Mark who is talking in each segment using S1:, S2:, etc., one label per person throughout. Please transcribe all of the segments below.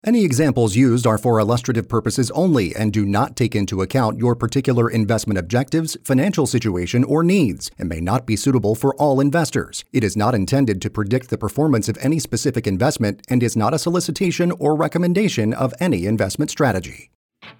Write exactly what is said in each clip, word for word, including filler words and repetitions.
S1: Any examples used are for illustrative purposes only and do not take into account your particular investment objectives, financial situation, or needs, and may not be suitable for all investors. It is not intended to predict the performance of any specific investment and is not a solicitation or recommendation of any investment strategy.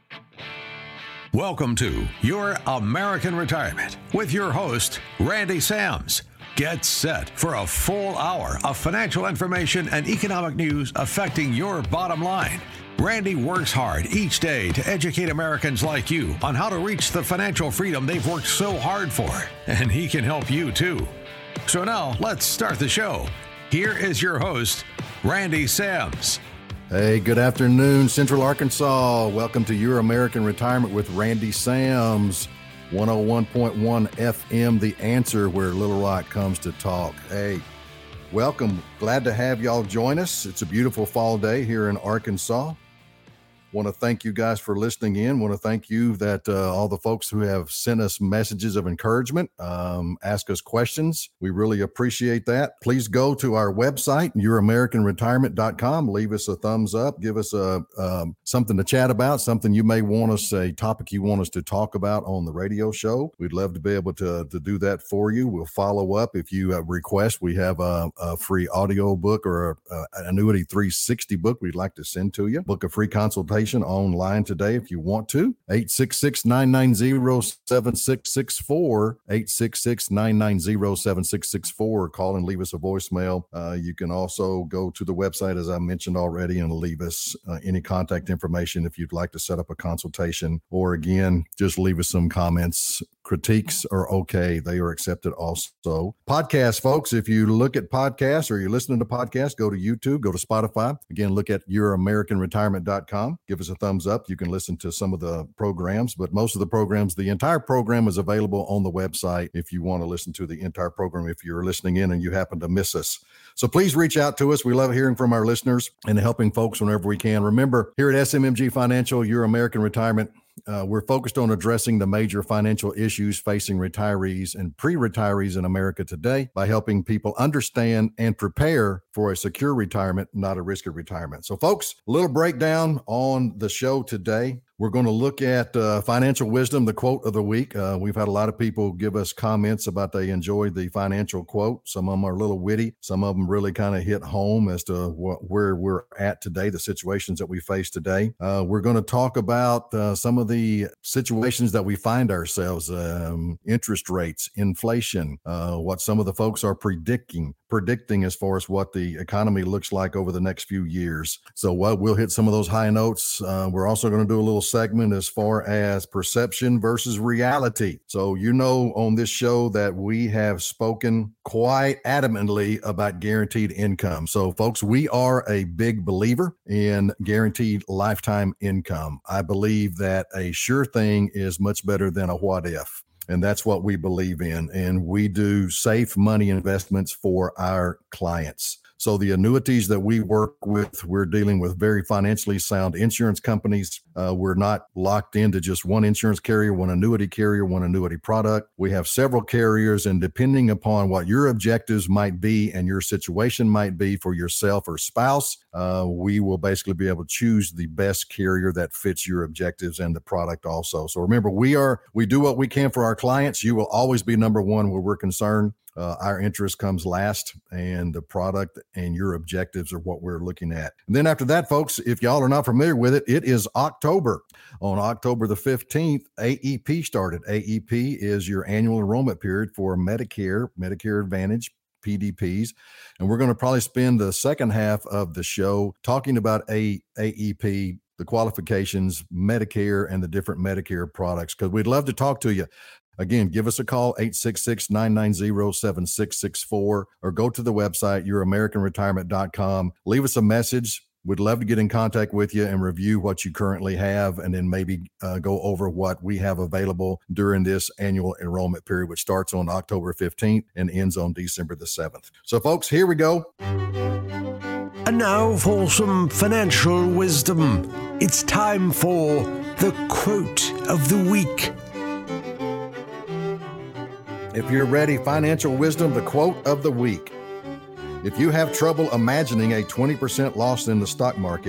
S2: Welcome to Your American Retirement with your host, Randy Sams. Get set for a full hour of financial information and economic news affecting your bottom line. Randy works hard each day to educate Americans like you on how to reach the financial freedom they've worked so hard for, and he can help you too. So now let's start the show. Here is your host, Randy Sams.
S3: Hey, good afternoon, Central Arkansas. Welcome to Your American Retirement with Randy Sams. one oh one point one F M, The Answer, where Little Rock comes to talk. Hey, welcome. Glad to have y'all join us. It's a beautiful fall day here in Arkansas. Want to thank you guys for listening in. Want to thank you that uh, all the folks who have sent us messages of encouragement, um, ask us questions. We really appreciate that. Please go to our website, your american retirement dot com. Leave us a thumbs up. Give us a um, something to chat about, something you may want us, a topic you want us to talk about on the radio show. We'd love to be able to, to do that for you. We'll follow up if you uh, request. We have a, a free audio book or a, a, an Annuity three sixty book we'd like to send to you. Book a free consultation online today if you want to. eight six six, nine nine zero, seven six six four, eight six six, nine nine zero, seven six six four. Call and leave us a voicemail. Uh, you can also go to the website, as I mentioned already, and leave us uh, any contact information if you'd like to set up a consultation, or again, just leave us some comments. Critiques are okay. They are accepted also. Podcasts, folks, if you look at podcasts or you're listening to podcasts, go to YouTube, go to Spotify. Again, look at your american retirement dot com. Give us a thumbs up. You can listen to some of the programs, but most of the programs, the entire program is available on the website if you want to listen to the entire program, if you're listening in and you happen to miss us. So please reach out to us. We love hearing from our listeners and helping folks whenever we can. Remember, here at S M M G Financial, Your American Retirement, Uh, we're focused on addressing the major financial issues facing retirees and pre-retirees in America today by helping people understand and prepare for a secure retirement, not a risky retirement. So, folks, a little breakdown on the show today. We're going to look at uh, financial wisdom, the quote of the week. Uh, we've had a lot of people give us comments about they enjoyed the financial quote. Some of them are a little witty. Some of them really kind of hit home as to wh- where we're at today, the situations that we face today. Uh, we're going to talk about uh, some of the situations that we find ourselves, um, interest rates, inflation, uh, what some of the folks are predicting. predicting as far as what the economy looks like over the next few years. So well, we'll hit some of those high notes. Uh, we're also going to do a little segment as far as perception versus reality. So you know on this show that we have spoken quite adamantly about guaranteed income. So folks, we are a big believer in guaranteed lifetime income. I believe that a sure thing is much better than a what if. And that's what we believe in. And we do safe money investments for our clients. So the annuities that we work with, we're dealing with very financially sound insurance companies. Uh, we're not locked into just one insurance carrier, one annuity carrier, one annuity product. We have several carriers, and depending upon what your objectives might be and your situation might be for yourself or spouse, uh, we will basically be able to choose the best carrier that fits your objectives and the product also. So remember, we are we do what we can for our clients. You will always be number one where we're concerned. Uh, our interest comes last, and the product and your objectives are what we're looking at. And then after that, folks, if y'all are not familiar with it, it is October. On October the fifteenth, A E P started. A E P is your annual enrollment period for Medicare, Medicare Advantage, P D Ps. And we're going to probably spend the second half of the show talking about A E P, the qualifications, Medicare, and the different Medicare products, because we'd love to talk to you. Again, give us a call, eight six six, nine nine zero, seven six six four, or go to the website, your american retirement dot com. Leave us a message. We'd love to get in contact with you and review what you currently have, and then maybe uh, go over what we have available during this annual enrollment period, which starts on October fifteenth and ends on December the seventh. So, folks, here we go.
S4: And now for some financial wisdom. It's time for the quote of the week.
S3: If you're ready, financial wisdom, the quote of the week. If you have trouble imagining a twenty percent loss in the stock market,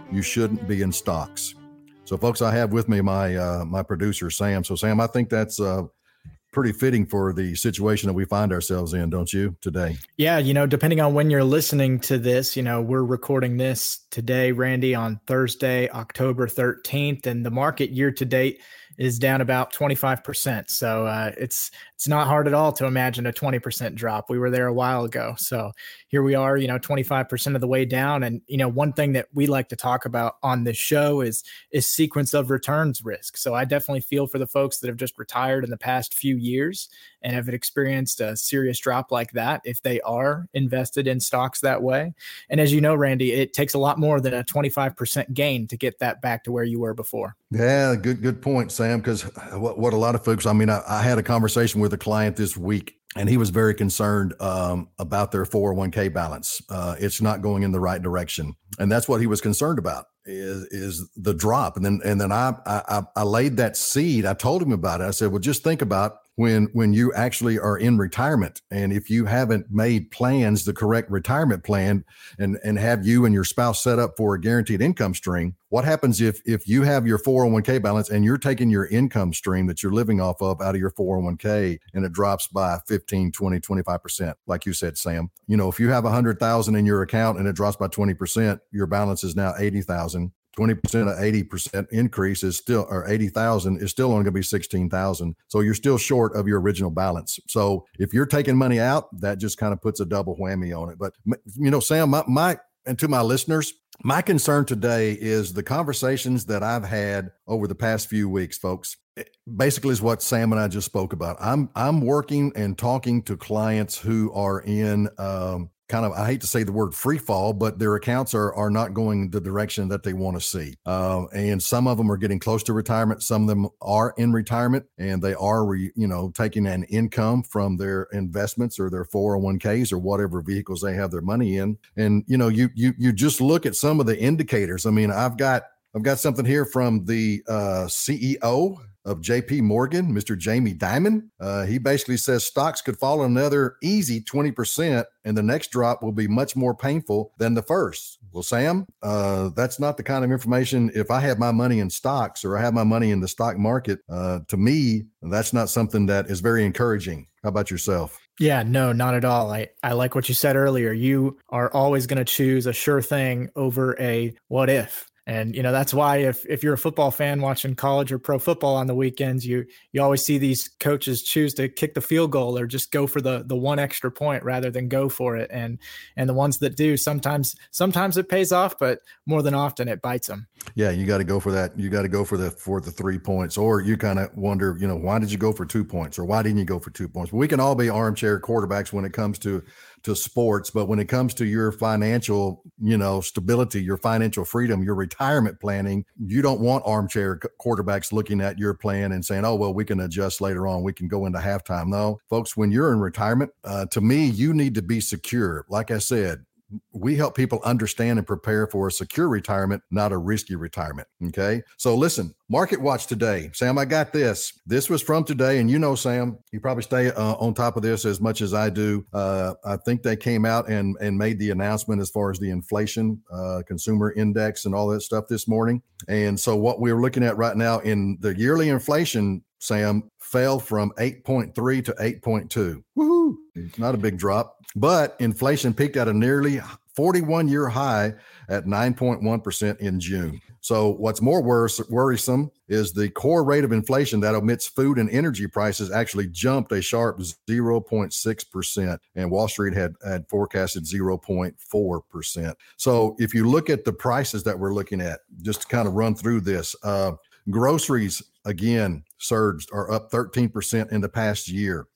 S3: you shouldn't be in stocks. So, folks, I have with me my uh, my producer, Sam. So, Sam, I think that's uh, pretty fitting for the situation that we find ourselves in, don't you, today?
S5: Yeah, you know, depending on when you're listening to this, you know, we're recording this today, Randy, on Thursday, October thirteenth, and the market year to date is down about twenty-five percent. So uh, it's it's not hard at all to imagine a twenty percent drop. We were there a while ago. So here we are, you know, twenty-five percent of the way down. And, you know, one thing that we like to talk about on this show is is sequence of returns risk. So I definitely feel for the folks that have just retired in the past few years and have experienced a serious drop like that if they are invested in stocks that way. And as you know, Randy, it takes a lot more than a twenty-five percent gain to get that back to where you were before.
S3: Yeah, good good point, Sam, because what, what a lot of folks, I mean, I, I had a conversation with a client this week, and he was very concerned um, about their four oh one k balance. Uh, it's not going in the right direction. And that's what he was concerned about is, is the drop. And then and then I, I I laid that seed. I told him about it. I said, well, just think about when when you actually are in retirement, and if you haven't made plans, the correct retirement plan, and and have you and your spouse set up for a guaranteed income stream, what happens if if you have your four oh one k balance and you're taking your income stream that you're living off of out of your four oh one k and it drops by fifteen, twenty, twenty-five percent, like you said, Sam? You know, if you have one hundred thousand in your account and it drops by twenty percent, your balance is now eighty thousand. twenty percent of eighty percent increase is still, or eighty thousand is still only going to be sixteen thousand. So you're still short of your original balance. So if you're taking money out, that just kind of puts a double whammy on it. But, you know, Sam, my, my and to my listeners, my concern today is the conversations that I've had over the past few weeks, folks. It basically is what Sam and I just spoke about. I'm, I'm working and talking to clients who are in, um, kind of, I hate to say the word free fall, but their accounts are are not going the direction that they want to see. Uh, and some of them are getting close to retirement. Some of them are in retirement, and they are, re, you know, taking an income from their investments or their four oh one k's or whatever vehicles they have their money in. And, you know, you you you just look at some of the indicators. I mean, I've got I've got something here from the uh, C E O of J P Morgan, Mister Jamie Dimon. Uh, he basically says stocks could fall another easy twenty percent, and the next drop will be much more painful than the first. Well, Sam, uh, that's not the kind of information. If I have my money in stocks or I have my money in the stock market, uh, to me, that's not something that is very encouraging. How about yourself?
S5: Yeah, no, not at all. I, I like what you said earlier. You are always going to choose a sure thing over a what if. And, you know, that's why if, if you're a football fan watching college or pro football on the weekends, you you always see these coaches choose to kick the field goal or just go for the the one extra point rather than go for it. And and the ones that do, sometimes sometimes it pays off, but more than often it bites them.
S3: Yeah, you got to go for that. You got to go for the for the three points, or you kind of wonder, you know, why did you go for two points, or why didn't you go for two points? We can all be armchair quarterbacks when it comes to to sports, but when it comes to your financial, you know, stability, your financial freedom, your retirement planning, you don't want armchair quarterbacks looking at your plan and saying, oh, well, we can adjust later on. We can go into halftime. No, folks, when you're in retirement, uh, to me, you need to be secure. Like I said, we help people understand and prepare for a secure retirement, not a risky retirement. Okay. So listen, Market Watch today. Sam, I got this. This was from today. And you know, Sam, you probably stay uh, on top of this as much as I do. Uh, I think they came out and, and made the announcement as far as the inflation, uh, consumer index and all that stuff this morning. And so what we're looking at right now in the yearly inflation, Sam, fell from eight point three to eight point two. Woohoo! Not a big drop, but inflation peaked at a nearly forty-one year high at nine point one percent in June. So what's more worse, worrisome is the core rate of inflation that omits food and energy prices actually jumped a sharp zero point six percent, and Wall Street had, had forecasted zero point four percent. So if you look at the prices that we're looking at, just to kind of run through this, uh, groceries, again, surged or up thirteen percent in the past year.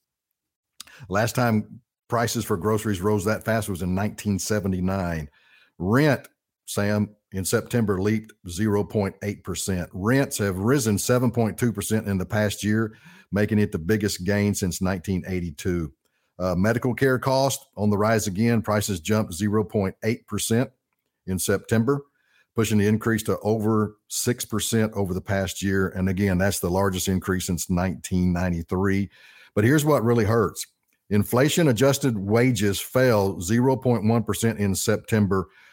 S3: Last time prices for groceries rose that fast was in nineteen seventy-nine. Rent, Sam, in September leaped zero point eight percent. Rents have risen seven point two percent in the past year, making it the biggest gain since nineteen eighty-two. Uh, medical care costs on the rise again. Prices jumped zero point eight percent in September, pushing the increase to over six percent over the past year. And again, that's the largest increase since nineteen ninety-three. But here's what really hurts. Inflation-adjusted wages fell zero point one percent in September,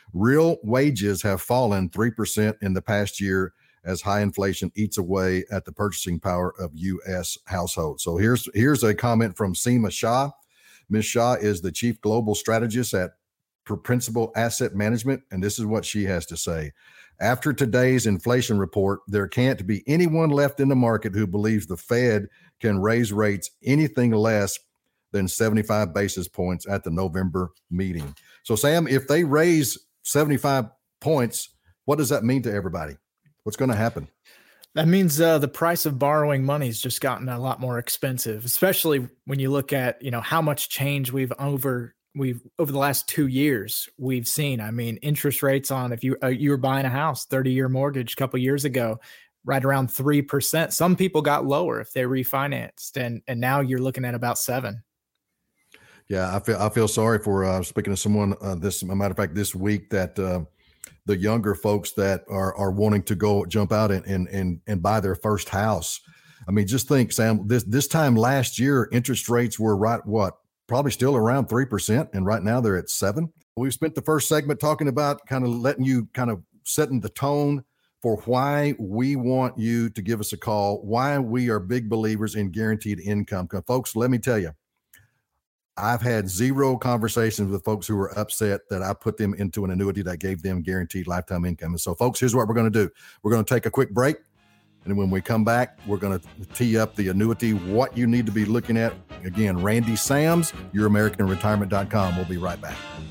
S3: Real wages have fallen three percent in the past year as high inflation eats away at the purchasing power of U S households. So here's here's a comment from Seema Shah. Miz Shah is the chief global strategist at Principal Asset Management, and this is what she has to say. After today's inflation report, there can't be anyone left in the market who believes the Fed can raise rates anything less than seventy-five basis points at the November meeting. So, Sam, if they raise seventy-five points, what does that mean to everybody? What's going to happen?
S5: That means uh, the price of borrowing money has just gotten a lot more expensive, especially when you look at, you know, how much change we've over we've over the last two years we've seen. I mean, interest rates on if you uh, you were buying a house, thirty year mortgage a couple years ago, right around three percent. Some people got lower if they refinanced, and and now you're looking at about seven.
S3: Yeah, I feel I feel sorry for uh, speaking to someone. Uh, this, as a matter of fact, this week that. Uh, the younger folks that are are wanting to go jump out and and and, and buy their first house. I mean, just think, Sam, this this time last year, interest rates were right, what, probably still around three percent, and right now they're at seven. We've spent the first segment talking about kind of letting you kind of setting the tone for why we want you to give us a call, why we are big believers in guaranteed income. Folks, let me tell you, I've had zero conversations with folks who were upset that I put them into an annuity that gave them guaranteed lifetime income. And so, folks, here's what we're going to do. We're going to take a quick break. And when we come back, we're going to tee up the annuity, what you need to be looking at. Again, Randy Sams, your american retirement dot com. We'll be right back.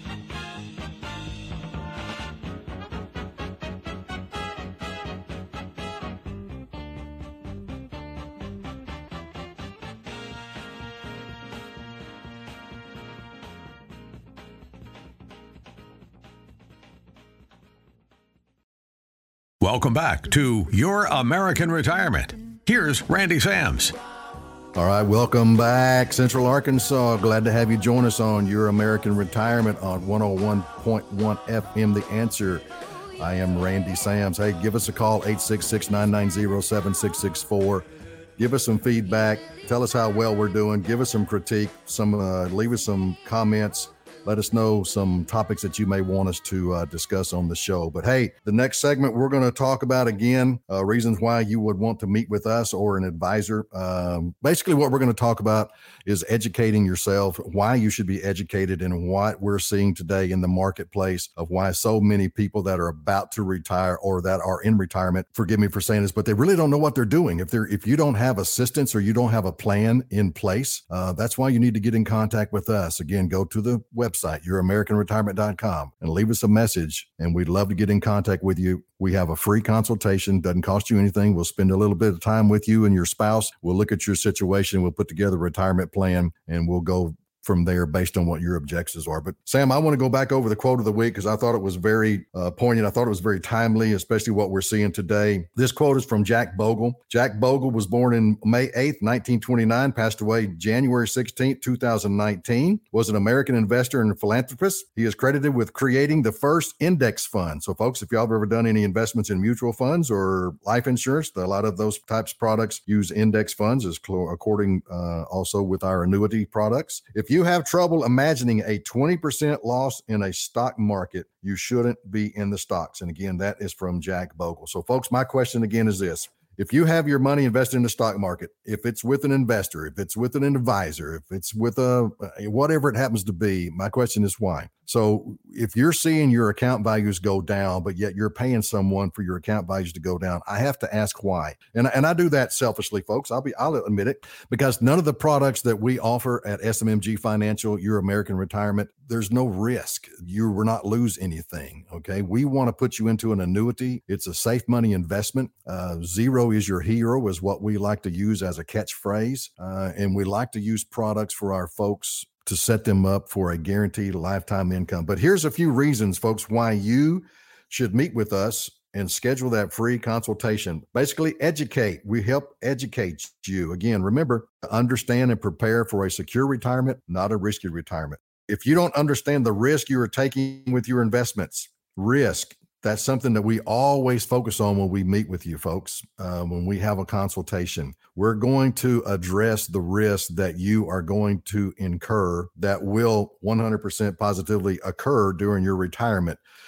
S2: Welcome back to Your American Retirement. Here's Randy Sams.
S3: All right, welcome back, Central Arkansas. Glad to have you join us on Your American Retirement on one oh one point one F M, The Answer. I am Randy Sams. Hey, give us a call, eight six six, nine nine zero, seven six six four. Give us some feedback. Tell us how well we're doing. Give us some critique. Some uh, leave us some comments. Let us know some topics that you may want us to uh, discuss on the show. But hey, the next segment we're going to talk about again, uh, reasons why you would want to meet with us or an advisor. Um, basically, what we're going to talk about is educating yourself, why you should be educated, and what we're seeing today in the marketplace of why so many people that are about to retire or that are in retirement, forgive me for saying this, but they really don't know what they're doing. If they're if you don't have assistance or you don't have a plan in place, uh, that's why you need to get in contact with us. Again, go to the website. Website, your american retirement dot com, and leave us a message, and we'd love to get in contact with you. We have a free consultation, doesn't cost you anything. We'll spend a little bit of time with you and your spouse. We'll look at your situation. We'll put together a retirement plan, and we'll go from there based on what your objectives are. But Sam, I want to go back over the quote of the week because I thought it was very uh, poignant. I thought it was very timely, especially what we're seeing today. This quote is from Jack Bogle. Jack Bogle was born in May eighth, nineteen twenty-nine, passed away January sixteenth, two thousand nineteen, was an American investor and philanthropist. He is credited with creating the first index fund. So folks, if y'all have ever done any investments in mutual funds or life insurance, a lot of those types of products use index funds, as according uh, also with our annuity products. If you You have trouble imagining a twenty percent loss in a stock market, you shouldn't be in the stocks. And again, that is from Jack Bogle. So folks, my question again is this. If you have your money invested in the stock market, if it's with an investor, if it's with an advisor, if it's with a, whatever it happens to be, my question is why? So if you're seeing your account values go down, but yet you're paying someone for your account values to go down, I have to ask why. And, and I do that selfishly, folks. I'll be, I'll admit it, because none of the products that we offer at S M M G Financial, Your American Retirement, there's no risk. You will not lose anything. Okay. We want to put you into an annuity. It's a safe money investment. Uh, zero is your hero is what we like to use as a catchphrase. Uh, and we like to use products for our folks to set them up for a guaranteed lifetime income. But here's a few reasons, folks, why you should meet with us and schedule that free consultation. Basically, educate. We help educate you. Again, remember, understand and prepare for a secure retirement, not a risky retirement. If you don't understand the risk you are taking with your investments, risk, that's something that we always focus on when we meet with you, folks, uh, when we have a consultation. We're going to address the risk that you are going to incur that will one hundred percent positively occur during your retirement.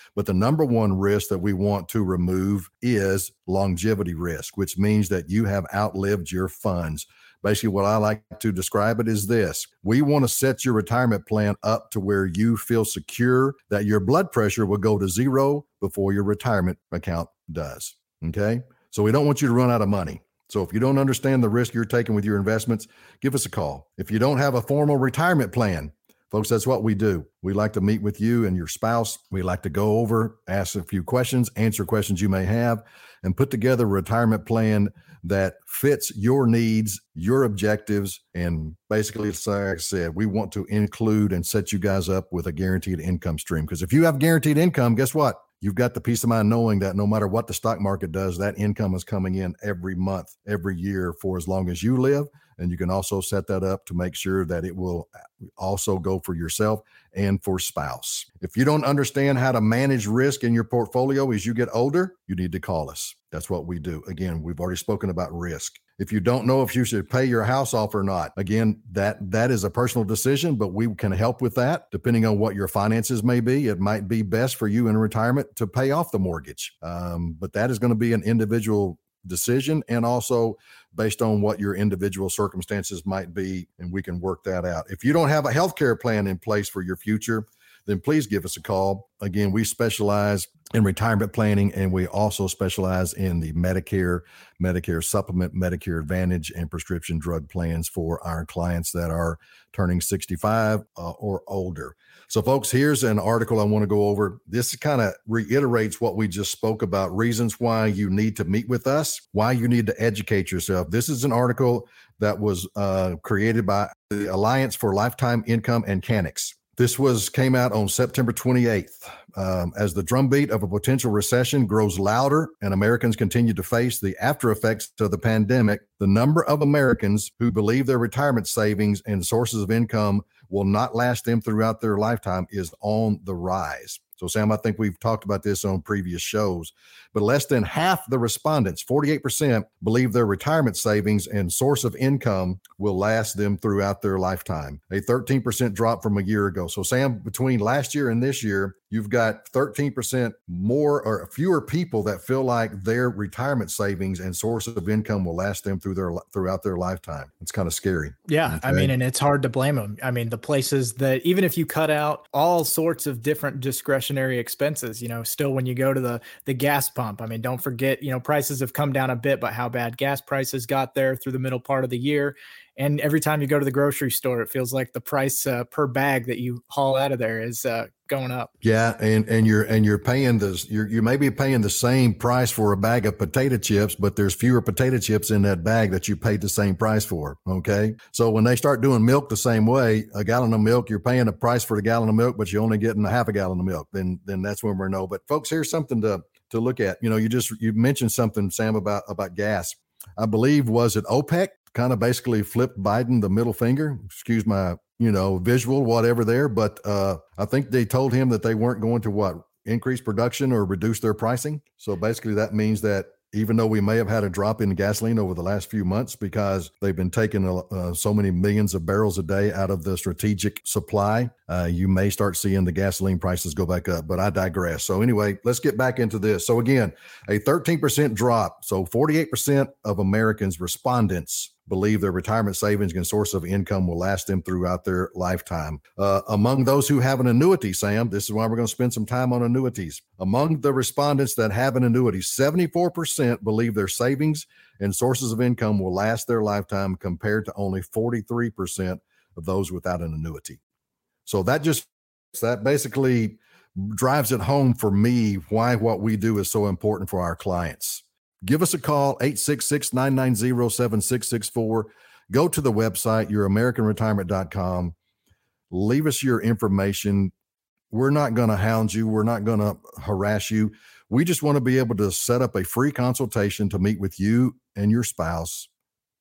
S3: But the number one risk that we want to remove is longevity risk, which means that you have outlived your funds. Basically, what I like to describe it is this. We want to set your retirement plan up to where you feel secure that your blood pressure will go to zero before your retirement account does. Okay? So we don't want you to run out of money. So if you don't understand the risk you're taking with your investments, give us a call. If you don't have a formal retirement plan, folks, that's what we do. We like to meet with you and your spouse. We like to go over, ask a few questions, answer questions you may have, and put together a retirement plan that fits your needs, your objectives. And basically, like I said, we want to include and set you guys up with a guaranteed income stream. Because if you have guaranteed income, guess what? You've got the peace of mind knowing that no matter what the stock market does, that income is coming in every month, every year for as long as you live. And you can also set that up to make sure that it will also go for yourself and for spouse. If you don't understand how to manage risk in your portfolio as you get older, you need to call us. That's what we do. Again, we've already spoken about risk. If you don't know if you should pay your house off or not, again, that that is a personal decision, but we can help with that. Depending on what your finances may be, it might be best for you in retirement to pay off the mortgage. Um, but that is going to be an individual decision, and also based on what your individual circumstances might be, and we can work that out. If you don't have a healthcare plan in place for your future, then please give us a call. Again, we specialize in retirement planning, and we also specialize in the Medicare, Medicare Supplement, Medicare Advantage, and prescription drug plans for our clients that are turning sixty-five uh, or older. So folks, here's an article I want to go over. This kind of reiterates what we just spoke about, reasons why you need to meet with us, why you need to educate yourself. This is an article that was uh, created by the Alliance for Lifetime Income and Canix. This was came out on September twenty-eighth. Um, as the drumbeat of a potential recession grows louder and Americans continue to face the after effects of the pandemic, the number of Americans who believe their retirement savings and sources of income will not last them throughout their lifetime is on the rise. So, Sam, I think we've talked about this on previous shows, but less than half the respondents, forty-eight percent, believe their retirement savings and source of income will last them throughout their lifetime, a thirteen percent drop from a year ago. So, Sam, between last year and this year, you've got thirteen percent more or fewer people that feel like their retirement savings and source of income will last them through their throughout their lifetime. It's kind of scary.
S5: Yeah.
S3: Okay?
S5: I mean, and it's hard to blame them. I mean, the places that even if you cut out all sorts of different discretionary expenses, you know, still when you go to the, the gas pump, I mean, don't forget, you know, prices have come down a bit, but how bad gas prices got there through the middle part of the year. And every time you go to the grocery store, it feels like the price uh, per bag that you haul out of there is uh, going up.
S3: Yeah, and and you're and you're paying this. You're you may be paying the same price for a bag of potato chips, but there's fewer potato chips in that bag that you paid the same price for. Okay, so when they start doing milk the same way, a gallon of milk, you're paying the price for the gallon of milk, but you're only getting a half a gallon of milk. Then then that's when we're no. But folks, here's something to to look at. You know, you just you mentioned something, Sam, about about gas. I believe was it OPEC kind of basically flipped Biden the middle finger. Excuse my, you know, visual, whatever there. But uh, I think they told him that they weren't going to what, increase production or reduce their pricing. So basically that means that even though we may have had a drop in gasoline over the last few months because they've been taking uh, so many millions of barrels a day out of the strategic supply, uh, you may start seeing the gasoline prices go back up. But I digress. So anyway, let's get back into this. So again, a thirteen percent drop. So forty-eight percent of Americans, respondents, believe their retirement savings and source of income will last them throughout their lifetime. Uh, among those who have an annuity, Sam, this is why we're going to spend some time on annuities. Among the respondents that have an annuity, seventy-four percent believe their savings and sources of income will last their lifetime compared to only forty-three percent of those without an annuity. So that just, that basically drives it home for me why what we do is so important for our clients. Give us a call, eight six six, nine nine zero, seven six six four. Go to the website, your american retirement dot com. Leave us your information. We're not going to hound you. We're not going to harass you. We just want to be able to set up a free consultation to meet with you and your spouse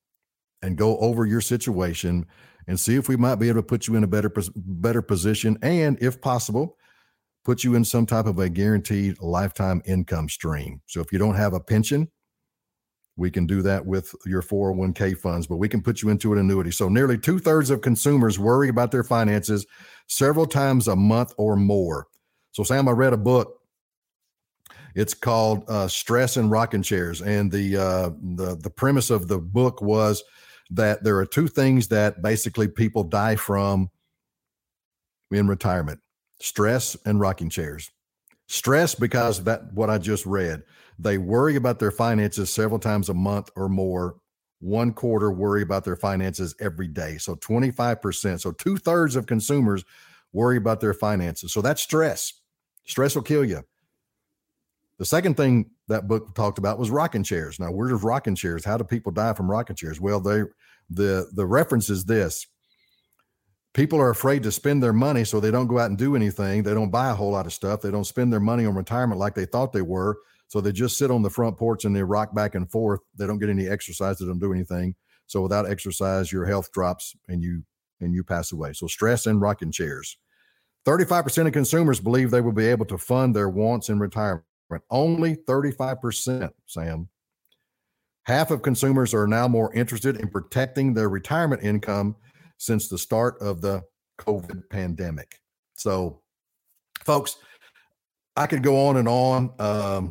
S3: and go over your situation and see if we might be able to put you in a better, better position and, if possible, put you in some type of a guaranteed lifetime income stream. So if you don't have a pension, we can do that with your four oh one k funds, but we can put you into an annuity. So nearly two thirds of consumers worry about their finances several times a month or more. So Sam, I read a book It's called uh, Stress and Rocking Chairs. And the, uh, the, the premise of the book was that there are two things that basically people die from in retirement: stress and rocking chairs. Stress because of that, what I just read. They worry about their finances several times a month or more. One quarter worry about their finances every day. So twenty-five percent. So two thirds of consumers worry about their finances. So that's stress. Stress will kill you. The second thing that book talked about was rocking chairs. Now, where does rocking chairs? How do people die from rocking chairs? Well, they the the reference is this. People are afraid to spend their money, so they don't go out and do anything. They don't buy a whole lot of stuff. They don't spend their money on retirement like they thought they were. So they just sit on the front porch and they rock back and forth. They don't get any exercise. They don't do anything. So without exercise, your health drops and you and you pass away. So stress and rocking chairs. thirty-five percent of consumers believe they will be able to fund their wants in retirement. Only thirty-five percent, Sam. Half of consumers are now more interested in protecting their retirement income since the start of the COVID pandemic. So, folks, I could go on and on. Um,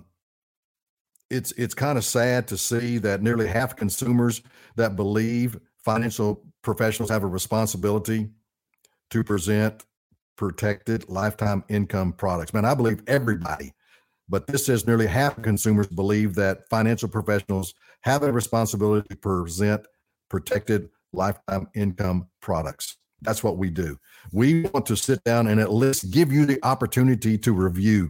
S3: it's it's kind of sad to see that nearly half consumers that believe financial professionals have a responsibility to present protected lifetime income products. Man, I believe everybody, but this says nearly half of consumers believe that financial professionals have a responsibility to present protected lifetime income products. That's what we do. We want to sit down and at least give you the opportunity to review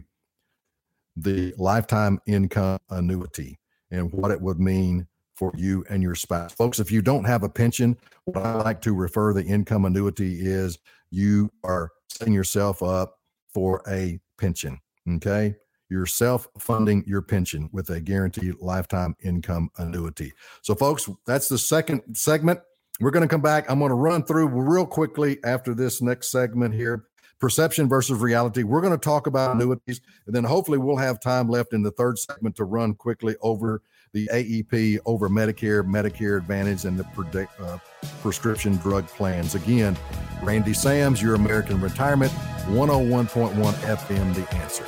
S3: the lifetime income annuity and what it would mean for you and your spouse. Folks, if you don't have a pension, what I like to refer the income annuity is you are setting yourself up for a pension, okay? You're self-funding your pension with a guaranteed lifetime income annuity. So, folks, that's the second segment. We're going to come back. I'm going to run through real quickly after this next segment here. Perception versus reality. We're going to talk about annuities, and then hopefully we'll have time left in the third segment to run quickly over the A E P, over Medicare, Medicare Advantage, and the predict, uh, prescription drug plans. Again, Randy Sams, Your American Retirement, one oh one point one F M, The Answer.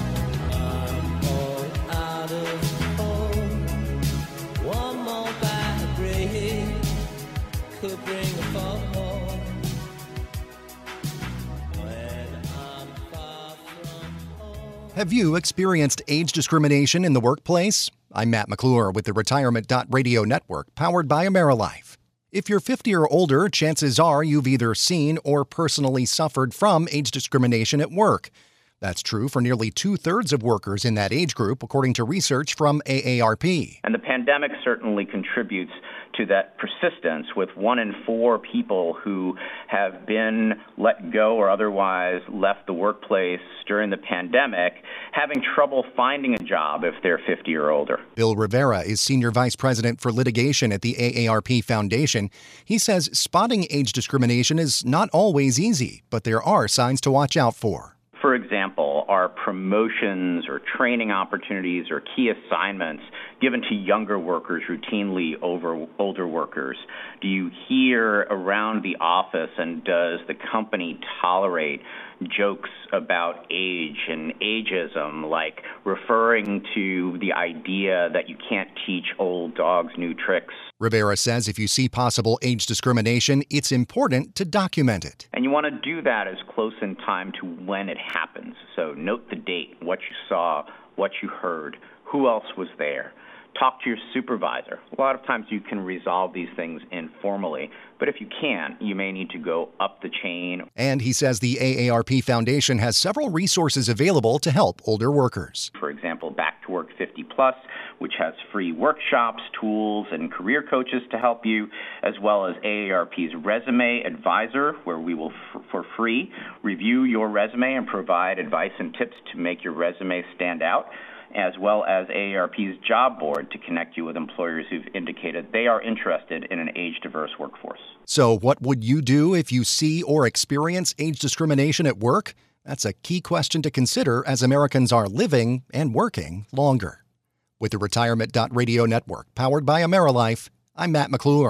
S1: Have you experienced age discrimination in the workplace? I'm Matt McClure with the Retirement Radio Network, powered by AmeriLife. If you're fifty or older, chances are you've either seen or personally suffered from age discrimination at work. That's true for nearly two-thirds of workers in that age group, according to research from A A R P.
S6: And the pandemic certainly contributes to that persistence, with one in four people who have been let go or otherwise left the workplace during the pandemic having trouble finding a job if they're fifty or older.
S1: Bill Rivera is Senior Vice President for Litigation at the A A R P Foundation. He says spotting age discrimination is not always easy, but there are signs to watch out for.
S6: For example, are promotions or training opportunities or key assignments given to younger workers routinely over older workers? Do you hear around the office, and does the company tolerate jokes about age and ageism, like referring to the idea that you can't teach old dogs new tricks?
S1: Rivera says if you see possible age discrimination, it's important to document it.
S6: And you want to do that as close in time to when it happens. So note the date, what you saw, what you heard, who else was there. Talk to your supervisor. A lot of times you can resolve these things informally, but if you can't, you may need to go up the chain.
S1: And he says the A A R P Foundation has several resources available to help older workers.
S6: For example, Back to Work fifty plus, which has free workshops, tools, and career coaches to help you, as well as A A R P's Resume Advisor, where we will, f- for free, review your resume and provide advice and tips to make your resume stand out, as well as A A R P's Job Board to connect you with employers who've indicated they are interested in an age-diverse workforce.
S1: So what would you do if you see or experience age discrimination at work? That's a key question to consider as Americans are living and working longer. With the Retirement Radio Network, powered by AmeriLife, I'm Matt McClure.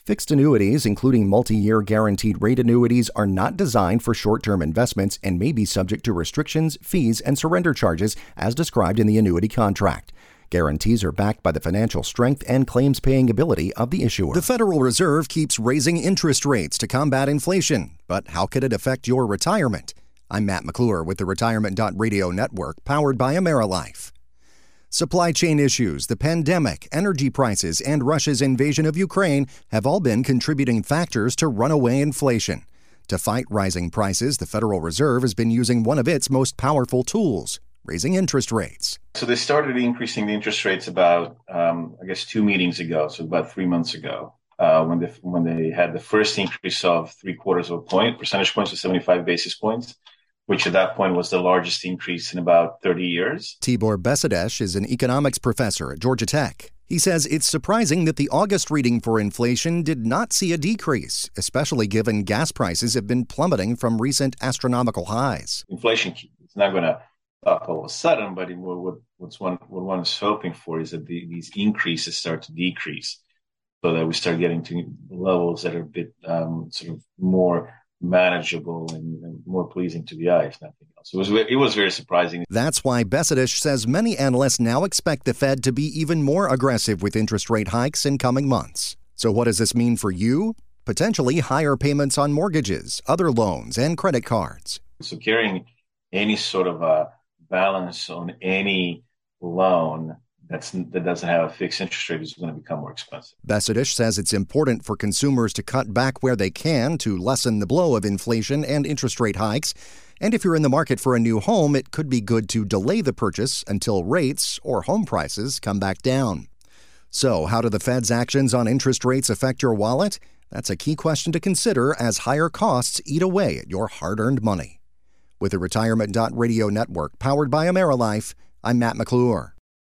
S1: Fixed annuities, including multi-year guaranteed rate annuities, are not designed for short-term investments and may be subject to restrictions, fees, and surrender charges as described in the annuity contract. Guarantees are backed by the financial strength and claims-paying ability of the issuer. The Federal Reserve keeps raising interest rates to combat inflation, but how could it affect your retirement? I'm Matt McClure with the Retirement Radio Network, powered by AmeriLife. Supply chain issues, the pandemic, energy prices, and Russia's invasion of Ukraine have all been contributing factors to runaway inflation. To fight rising prices, the Federal Reserve has been using one of its most powerful tools, raising interest rates.
S7: So they started increasing the interest rates about, um, I guess, two meetings ago, so about three months ago, uh, when, they, when they had the first increase of three quarters of a point, percentage points to seventy-five basis points, which at that point was the largest increase in about thirty years.
S1: Tibor Besedesh is an economics professor at Georgia Tech. He says it's surprising that the August reading for inflation did not see a decrease, especially given gas prices have been plummeting from recent astronomical highs.
S7: Inflation is not going to stop all of a sudden, but what, what's one, what one is hoping for is that the, these increases start to decrease so that we start getting to levels that are a bit um, sort of more manageable and, and more pleasing to the eye, if nothing else. It was it was very surprising.
S1: That's why Besedesh says many analysts now expect the Fed to be even more aggressive with interest rate hikes in coming months. So what does this mean for you? Potentially higher payments on mortgages, other loans, and credit cards.
S7: So carrying any sort of a balance on any loan That's, that doesn't have a fixed interest rate is going to become more expensive.
S1: Besedesh says it's important for consumers to cut back where they can to lessen the blow of inflation and interest rate hikes. And if you're in the market for a new home, it could be good to delay the purchase until rates or home prices come back down. So how do the Fed's actions on interest rates affect your wallet? That's a key question to consider as higher costs eat away at your hard-earned money. With the Retirement Radio Network, powered by AmeriLife, I'm Matt McClure.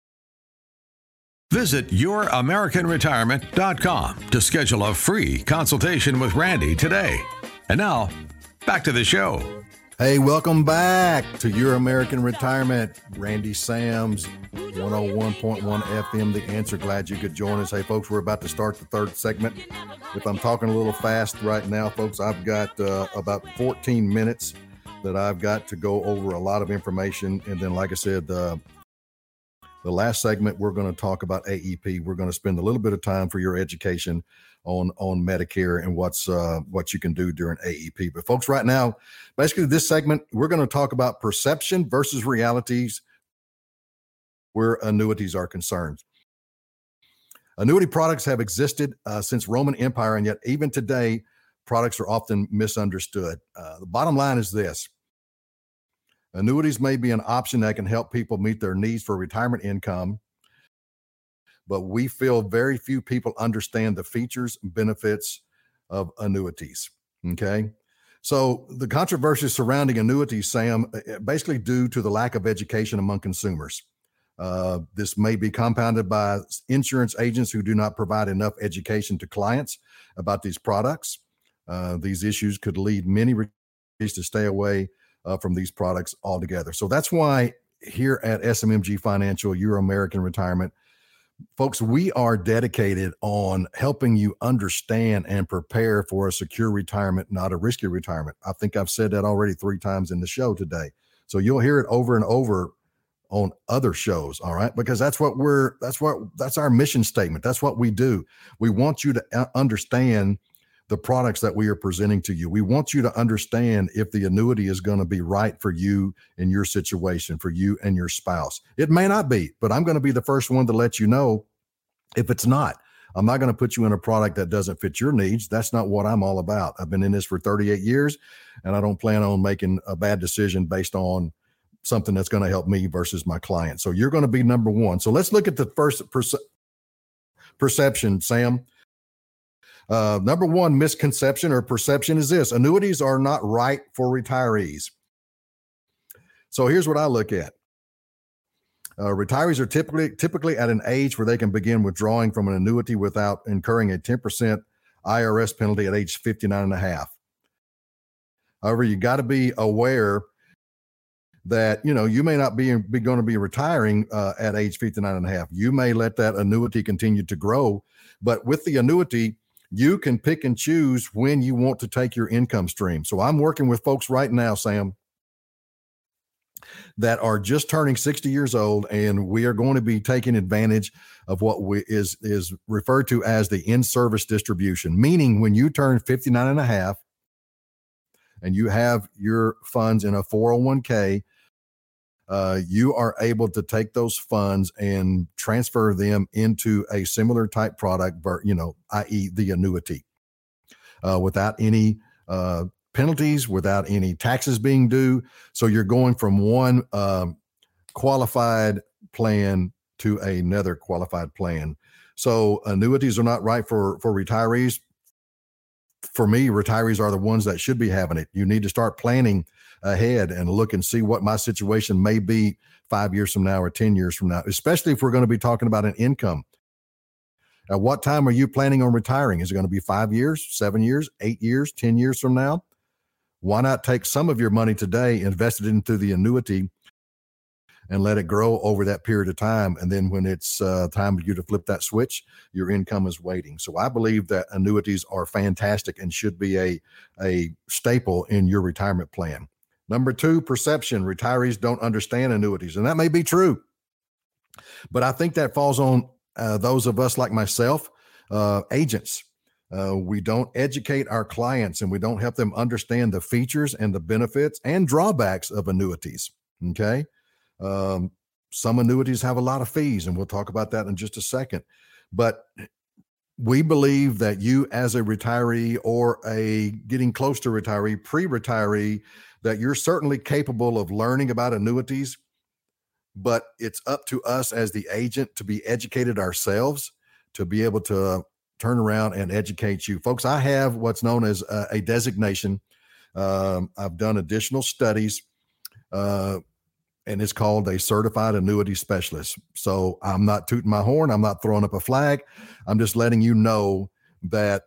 S2: Visit your american retirement dot com to schedule a free consultation with Randy today. And now, back to the show.
S3: Hey, welcome back to Your American Retirement. Randy Sams, one oh one point one F M, The Answer. Glad you could join us. Hey, folks, we're about to start the third segment. If I'm talking a little fast right now, folks, I've got uh, about fourteen minutes that I've got to go over a lot of information. And then, like I said, uh, the last segment, we're going to talk about A E P. We're going to spend a little bit of time for your education on, on Medicare and what's uh, what you can do during A E P. But folks, right now, basically this segment, we're going to talk about perception versus realities where annuities are concerned. Annuity products have existed uh, since Roman Empire, and yet even today, products are often misunderstood. Uh, the bottom line is this. Annuities may be an option that can help people meet their needs for retirement income, but we feel very few people understand the features and benefits of annuities, okay? So the controversy surrounding annuities, Sam, basically due to the lack of education among consumers. Uh, this may be compounded by insurance agents who do not provide enough education to clients about these products. Uh, these issues could lead many retirees to stay away Uh, from these products altogether. So that's why here at S M M G Financial, Your American Retirement, folks, we are dedicated on helping you understand and prepare for a secure retirement, not a risky retirement. I think I've said that already three times in the show today. So you'll hear it over and over on other shows, all right? Because that's what we're, that's what, that's our mission statement. That's what we do. We want you to understand the products that we are presenting to you. We want you to understand if the annuity is going to be right for you in your situation, for you and your spouse. It may not be, but I'm going to be the first one to let you know if it's not. I'm not going to put you in a product that doesn't fit your needs. That's not what I'm all about. I've been in this for thirty-eight years, and I don't plan on making a bad decision based on something that's going to help me versus my client. So you're going to be number one. So let's look at the first perce- perception, Sam. Uh, number one misconception or perception is this: annuities are not right for retirees. So here's what I look at. Uh, retirees are typically typically at an age where they can begin withdrawing from an annuity without incurring a ten percent I R S penalty at age fifty-nine and a half. However, you got to be aware that, you know, you may not be, be going to be retiring uh, at age fifty-nine and a half. You may let that annuity continue to grow, but with the annuity, you can pick and choose when you want to take your income stream. So I'm working with folks right now, Sam, that are just turning sixty years old, and we are going to be taking advantage of what we, is, is referred to as the in-service distribution, meaning when you turn fifty-nine and a half and you have your funds in a four oh one k, uh, you are able to take those funds and transfer them into a similar type product, you know, that is the annuity, uh, without any uh, penalties, without any taxes being due. So you're going from one um, qualified plan to another qualified plan. So annuities are not right for, for retirees. For me, retirees are the ones that should be having it. You need to start planning ahead and look and see what my situation may be five years from now or ten years from now, especially if we're going to be talking about an income. At what time are you planning on retiring? Is it going to be five years, seven years, eight years, ten years from now? Why not take some of your money today, invest it into the annuity, and let it grow over that period of time? And then when it's uh, time for you to flip that switch, your income is waiting. So I believe that annuities are fantastic and should be a, a staple in your retirement plan. Number two, perception. Retirees don't understand annuities, and that may be true. But I think that falls on uh, those of us like myself, uh, agents. Uh, we don't educate our clients, and we don't help them understand the features and the benefits and drawbacks of annuities. Okay. Um, some annuities have a lot of fees, and we'll talk about that in just a second. But we believe that you, as a retiree or a getting close to retiree, pre-retiree, that you're certainly capable of learning about annuities, but it's up to us as the agent to be educated ourselves, to be able to uh, turn around and educate you. Folks, I have what's known as a, a designation. Um, I've done additional studies, uh, and it's called a certified annuity specialist. So I'm not tooting my horn. I'm not throwing up a flag. I'm just letting you know that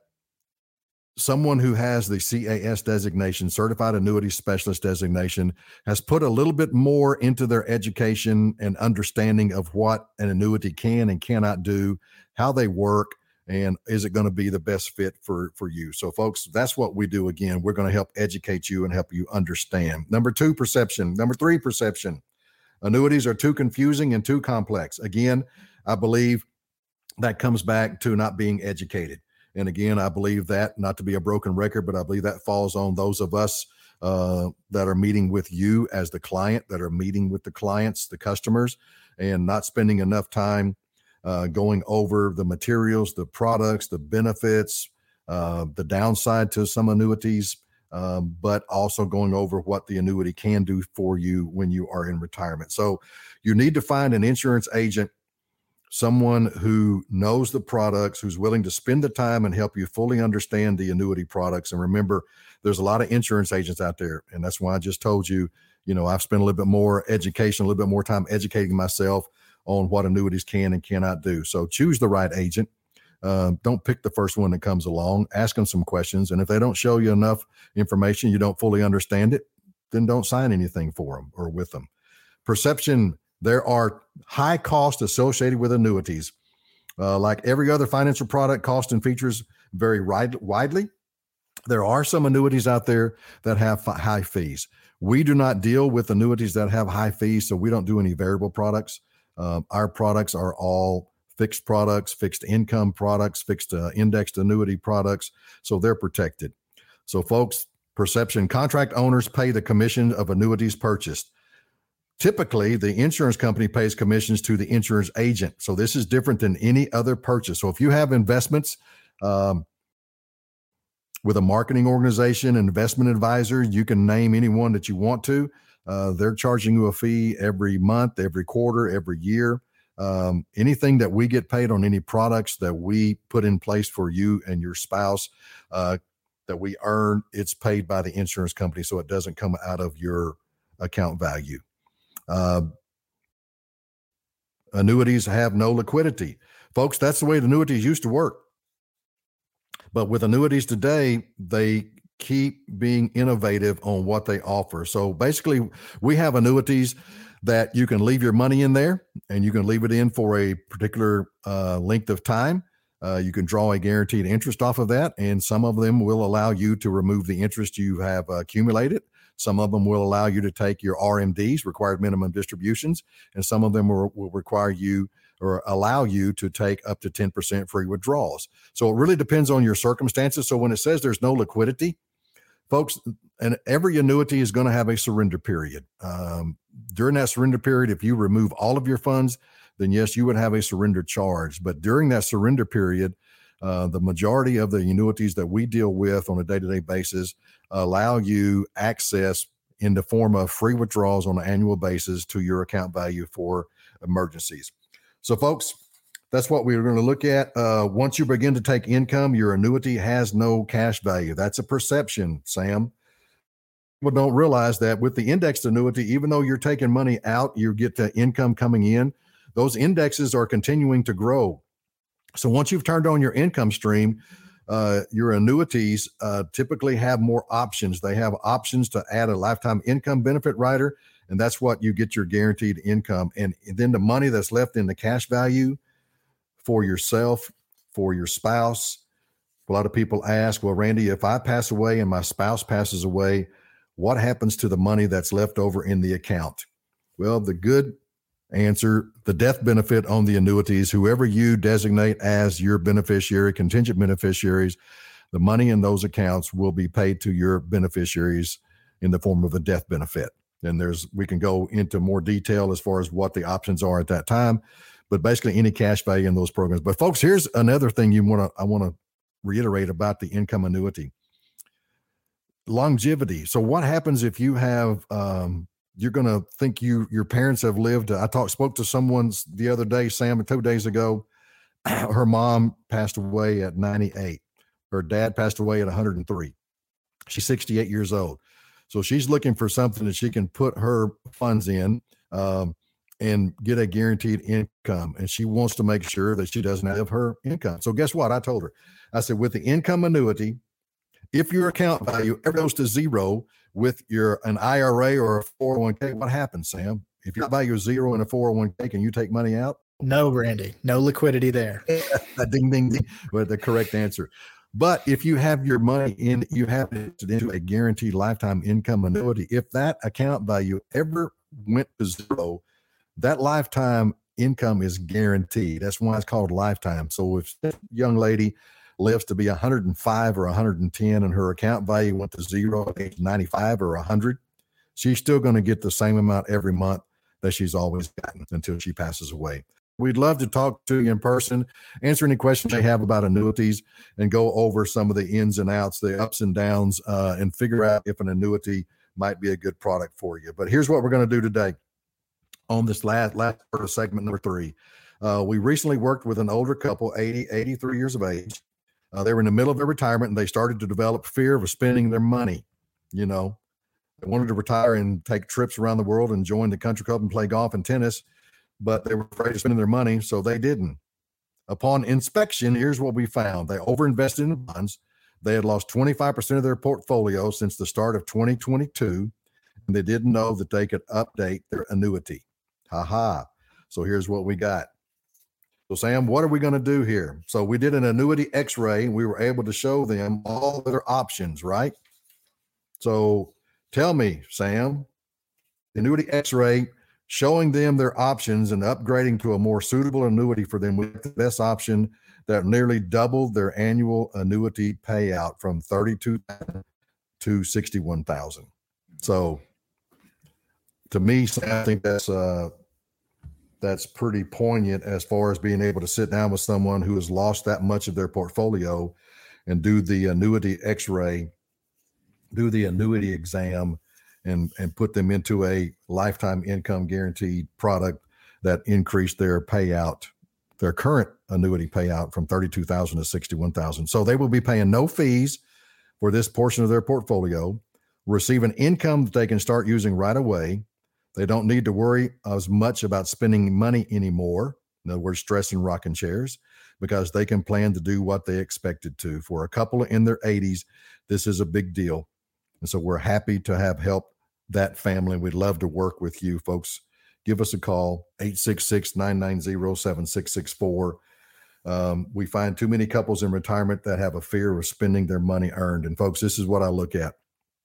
S3: someone who has the C A S designation, certified annuity specialist designation, has put a little bit more into their education and understanding of what an annuity can and cannot do, how they work, and is it going to be the best fit for, for you? So folks, that's what we do. Again, we're going to help educate you and help you understand. Number two, perception. Number three, perception. Annuities are too confusing and too complex. Again, I believe that comes back to not being educated. And again, I believe that, not to be a broken record, but I believe that falls on those of us uh, that are meeting with you as the client, that are meeting with the clients, the customers, and not spending enough time uh, going over the materials, the products, the benefits, uh, the downside to some annuities, um, but also going over what the annuity can do for you when you are in retirement. So you need to find an insurance agent, someone who knows the products, who's willing to spend the time and help you fully understand the annuity products. And remember, there's a lot of insurance agents out there. And that's why I just told you, you know, I've spent a little bit more education, a little bit more time educating myself on what annuities can and cannot do. So choose the right agent. Uh, don't pick the first one that comes along. Ask them some questions. And if they don't show you enough information, you don't fully understand it, then don't sign anything for them or with them. Perception. There are high costs associated with annuities. Uh, like every other financial product, cost and features vary wide, widely. There are some annuities out there that have fi- high fees. We do not deal with annuities that have high fees, so we don't do any variable products. Um, our products are all fixed products, fixed income products, fixed uh, indexed annuity products, so they're protected. So folks, perception. Contract owners pay the commission of annuities purchased. Typically, the insurance company pays commissions to the insurance agent. So this is different than any other purchase. So if you have investments um, with a marketing organization, an investment advisor, you can name anyone that you want to. Uh, they're charging you a fee every month, every quarter, every year. Um, anything that we get paid on any products that we put in place for you and your spouse uh, that we earn, it's paid by the insurance company. So it doesn't come out of your account value. Uh, annuities have no liquidity. Folks, that's the way the annuities used to work. But with annuities today, they keep being innovative on what they offer. So basically, we have annuities that you can leave your money in there, and you can leave it in for a particular uh, length of time. Uh, you can draw a guaranteed interest off of that, and some of them will allow you to remove the interest you have uh, accumulated. Some of them will allow you to take your R M Ds, required minimum distributions, and some of them will, will require you or allow you to take up to ten percent free withdrawals. So it really depends on your circumstances. So when it says there's no liquidity, folks, and every annuity is going to have a surrender period. Um, during that surrender period, if you remove all of your funds, then yes, you would have a surrender charge. But during that surrender period, uh, the majority of the annuities that we deal with on a day-to-day basis allow you access in the form of free withdrawals on an annual basis to your account value for emergencies. So folks, that's what we're going to look at. Uh, once you begin to take income, your annuity has no cash value. That's a perception, Sam. People don't realize that with the indexed annuity, even though you're taking money out, you get the income coming in. Those indexes are continuing to grow. So once you've turned on your income stream, uh, your annuities uh, typically have more options. They have options to add a lifetime income benefit rider, and that's what you get your guaranteed income. And then the money that's left in the cash value for yourself, for your spouse. A lot of people ask, well, Randy, if I pass away and my spouse passes away, what happens to the money that's left over in the account? Well, the good answer, the death benefit on the annuities, whoever you designate as your beneficiary, contingent beneficiaries, the money in those accounts will be paid to your beneficiaries in the form of a death benefit. And there's, we can go into more detail as far as what the options are at that time, but basically any cash value in those programs. But folks, here's another thing you want to, I want to reiterate about the income annuity. Longevity. So what happens if you have, um, you're going to think you, your parents have lived. I talked, spoke to someone the other day, Sam, two days ago. Her mom passed away at ninety-eight. Her dad passed away at one hundred three. She's sixty-eight years old. So she's looking for something that she can put her funds in um, and get a guaranteed income. And she wants to make sure that she doesn't have her income. So guess what? I told her, I said, with the income annuity, if your account value ever goes to zero with your an I R A or a four oh one k, what happens, Sam? If your value is zero in a four oh one k, can you take money out?
S5: No, Randy, no liquidity there.
S3: ding, ding, ding, with the correct answer. But if you have your money in, you have it into a guaranteed lifetime income annuity. If that account value ever went to zero, that lifetime income is guaranteed. That's why it's called lifetime. So if this young lady lives to be one hundred five or one hundred ten and her account value went to zero at age ninety-five or one hundred, she's still going to get the same amount every month that she's always gotten until she passes away. We'd love to talk to you in person, answer any questions they have about annuities, and go over some of the ins and outs, the ups and downs, uh, and figure out if an annuity might be a good product for you. But here's what we're going to do today on this last, last part of segment number three. Uh, we recently worked with an older couple, eighty, eighty-three years of age. Uh, they were in the middle of their retirement, and they started to develop fear of spending their money. You know, they wanted to retire and take trips around the world and join the country club and play golf and tennis, but they were afraid of spending their money, so they didn't. Upon inspection, here's what we found. They overinvested in bonds. They had lost twenty-five percent of their portfolio since the start of twenty twenty-two, and they didn't know that they could update their annuity. Ha ha. So here's what we got. So Sam, what are we going to do here? So we did an annuity x-ray, and we were able to show them all their options, right? So tell me, Sam, annuity x-ray, showing them their options and upgrading to a more suitable annuity for them with the best option that nearly doubled their annual annuity payout from thirty-two thousand to sixty-one thousand. So to me, I think that's uh, that's pretty poignant as far as being able to sit down with someone who has lost that much of their portfolio and do the annuity x-ray, do the annuity exam, and and put them into a lifetime income guaranteed product that increased their payout, their current annuity payout from thirty-two thousand to sixty-one thousand. So they will be paying no fees for this portion of their portfolio, receive an income that they can start using right away. They don't need to worry as much about spending money anymore. In other words, stress and rocking chairs, because they can plan to do what they expected to. For a couple in their eighties, this is a big deal. And so we're happy to have help that family. We'd love to work with you folks. Give us a call, eight six six, nine nine zero, seven six six four. Um, we find too many couples in retirement that have a fear of spending their money earned. And folks, this is what I look at.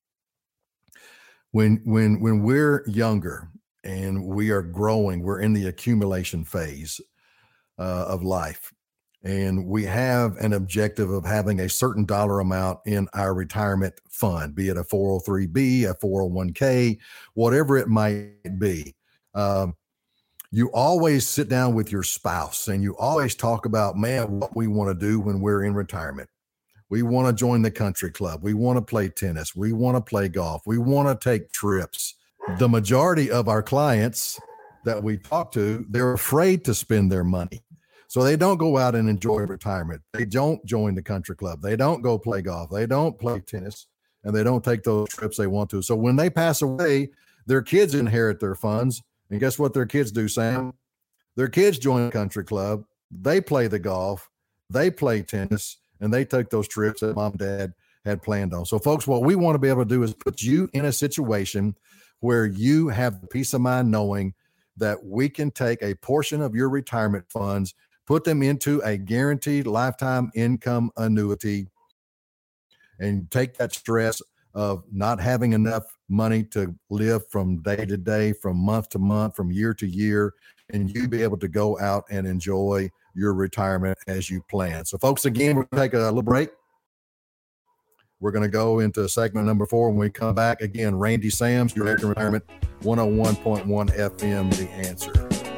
S3: When, when, when we're younger and we are growing, we're in the accumulation phase uh, of life. And we have an objective of having a certain dollar amount in our retirement fund, be it a four oh three B, a four oh one K, whatever it might be. Um, you always sit down with your spouse and you always talk about, man, what we want to do when we're in retirement. We want to join the country club. We want to play tennis. We want to play golf. We want to take trips. The majority of our clients that we talk to, they're afraid to spend their money. So they don't go out and enjoy retirement. They don't join the country club. They don't go play golf. They don't play tennis, and they don't take those trips they want to. So when they pass away, their kids inherit their funds. And guess what their kids do, Sam? Their kids join the country club. They play the golf. They play tennis, and they take those trips that mom and dad had planned on. So folks, what we want to be able to do is put you in a situation where you have the peace of mind knowing that we can take a portion of your retirement funds, put them into a guaranteed lifetime income annuity, and take that stress of not having enough money to live from day to day, from month to month, from year to year, and you be able to go out and enjoy your retirement as you plan. So folks, again, we're going to take a little break. We're going to go into segment number four. When we come back, again, Randy Sams, your American Retirement, one oh one point one F M, The Answer.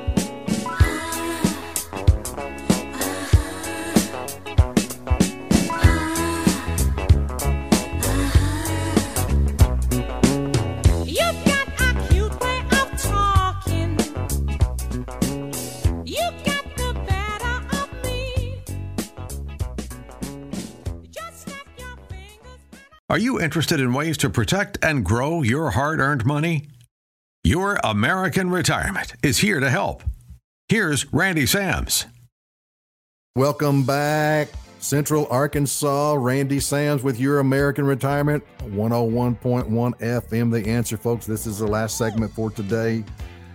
S2: Are you interested in ways to protect and grow your hard-earned money? Your American Retirement is here to help. Here's Randy Sams.
S3: Welcome back. Central Arkansas, Randy Sams with Your American Retirement, one oh one point one F M, The Answer, folks. This is the last segment for today.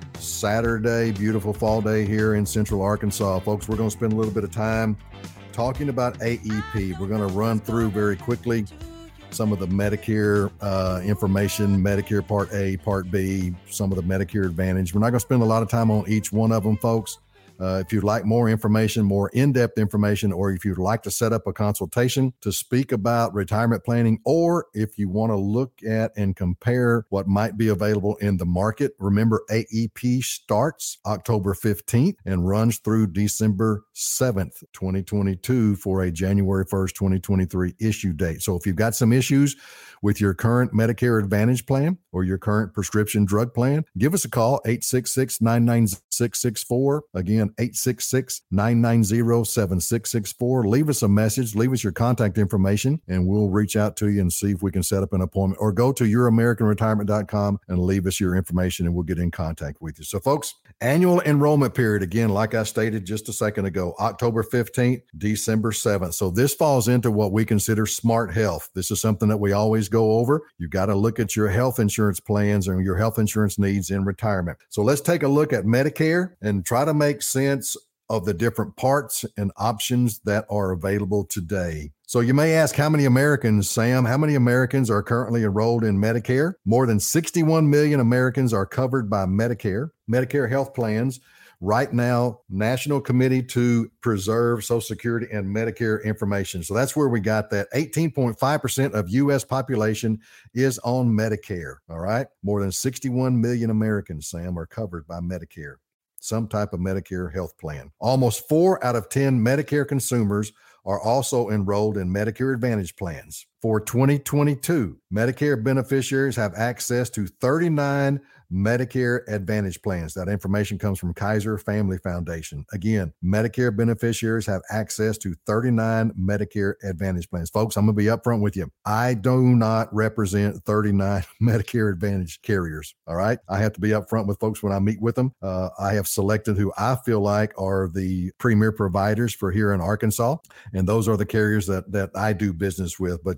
S3: Saturday, beautiful fall day here in Central Arkansas. Folks, we're going to spend a little bit of time talking about A E P. We're going to run through very quickly some of the Medicare uh, information, Medicare Part A, Part B, some of the Medicare Advantage. We're not going to spend a lot of time on each one of them, folks. Uh, if you'd like more information, more in-depth information, or if you'd like to set up a consultation to speak about retirement planning, or if you want to look at and compare what might be available in the market, remember A E P starts October fifteenth and runs through December seventh, twenty twenty-two for a January first, twenty twenty-three issue date. So if you've got some issues with your current Medicare Advantage plan or your current prescription drug plan, give us a call, eight six six, nine nine six six four. Again, eight six six, nine nine zero, seven six six four. Leave us a message, leave us your contact information, and we'll reach out to you and see if we can set up an appointment, or go to your american retirement dot com and leave us your information and we'll get in contact with you. So folks, annual enrollment period, again, like I stated just a second ago, October fifteenth, December seventh. So this falls into what we consider smart health. This is something that we always go over. You've got to look at your health insurance plans and your health insurance needs in retirement. So let's take a look at Medicare and try to make sense of the different parts and options that are available today. So you may ask, how many Americans, Sam, how many Americans are currently enrolled in Medicare? More than sixty-one million Americans are covered by Medicare. Medicare health plans right now, National Committee to Preserve Social Security and Medicare Information. So that's where we got that. eighteen point five percent of U S population is on Medicare. All right. More than sixty-one million Americans, Sam, are covered by Medicare, some type of Medicare health plan. Almost four out of ten Medicare consumers are also enrolled in Medicare Advantage plans. For twenty twenty-two, Medicare beneficiaries have access to thirty-nine Medicare Advantage plans. That information comes from Kaiser Family Foundation. Again, Medicare beneficiaries have access to thirty-nine Medicare Advantage plans. Folks, I'm going to be upfront with you. I do not represent thirty-nine Medicare Advantage carriers. All right. I have to be upfront with folks when I meet with them. Uh, I have selected who I feel like are the premier providers for here in Arkansas. And those are the carriers that, that I do business with. But just